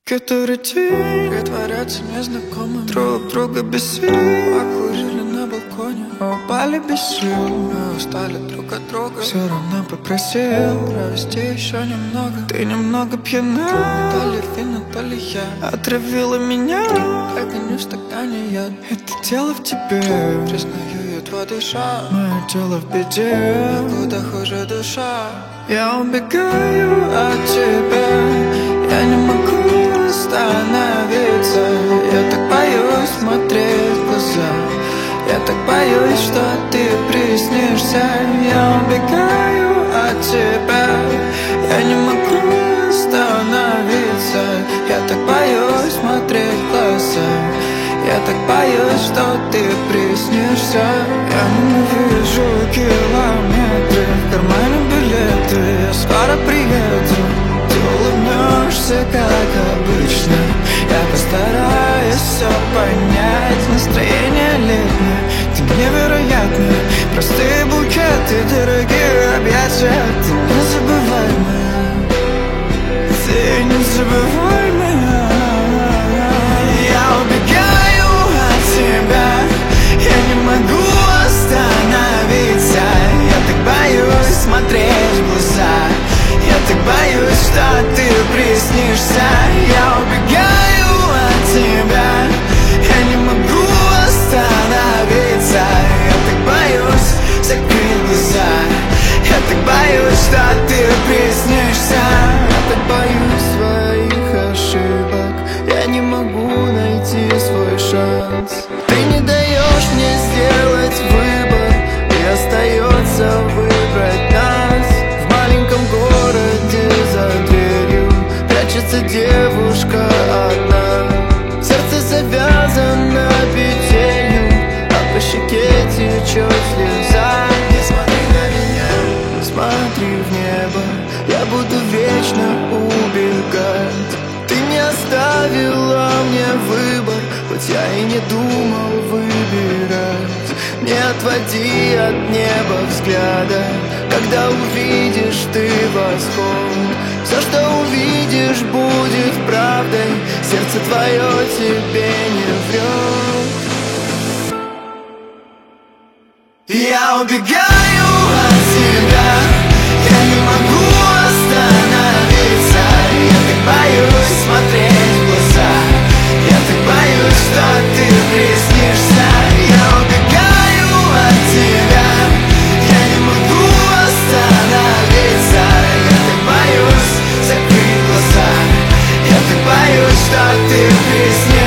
Который день притворяться незнакомым, друг друга без сил. Покурили на балконе, мы упали без сил. Мы устали друг от друга, все равно попросил провести еще немного. Ты немного пьяна, то ли вино, то ли я. Отравила меня, как коню в стакане яд. Это дело в тебе, признаю, едва душа. Мое тело в беде, но куда хуже душа. Я убегаю от тебя, я не могу остановиться. Я так боюсь смотреть в глаза. Я так боюсь, что ты приснишься. Я убегаю от тебя, я не могу остановиться. Я так боюсь смотреть в глаза. Я так боюсь, что ты приснишься. Я ненавижу километры, в кармане билеты. Я скоро приеду, ты улыбнешься, как обычно. Я постараюсь все понять. Настроение летнее, ты невероятная. Простые букеты, дорогие объятия. Ты незабываемая, ты незабываемая. Я убегаю от тебя, я не могу остановиться. Я так боюсь смотреть в глаза. Я так боюсь, что ты приснишься. Я убегаю от тебя, я не могу остановиться. Я так боюсь закрыть глаза. Я так боюсь, что ты приснишься. Я так боюсь своих ошибок. Я не могу найти свой шанс. Ты не даешь мне сделать выбор, и остается выбрать нас. В маленьком городе за дверью прячется девушка одна. Сердце завязано петелью, а по щеке течет слеза. Не смотри на меня, смотри в небо. Я буду вечно убегать. Ты не оставила мне выбор, хоть я и не думал выбирать. Не отводи от неба взгляда, когда увидишь ты восход. Все, что увидишь, будет правдой. Сердце твое тебе не врет. Я убегаю от тебя, я не могу остановиться. Я так боюсь смотреть в глаза. Я так боюсь, что ты приснишься. Я убегаю от тебя, я не могу остановиться. Я так боюсь закрыть глаза. Я так боюсь, что ты приснишься.